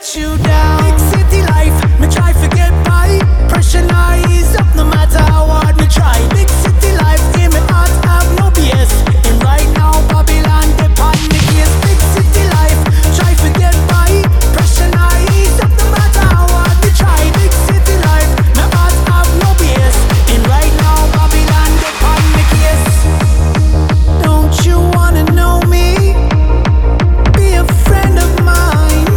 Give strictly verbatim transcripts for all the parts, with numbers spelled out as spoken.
let you down. Big city life, me try to get by. Pressure rise up no matter how hard me try. Big city life, in me heart have no B S. And right now Babylon depend me case. Big city life, try to get by. Pressure rise up no matter how hard me try. Big city life, me heart have no B S. And right now Babylon depend me case. Don't you wanna know me? Be a friend of mine.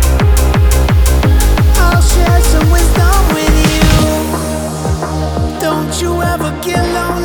I'll share some wisdom with you. Don't you ever get lonely.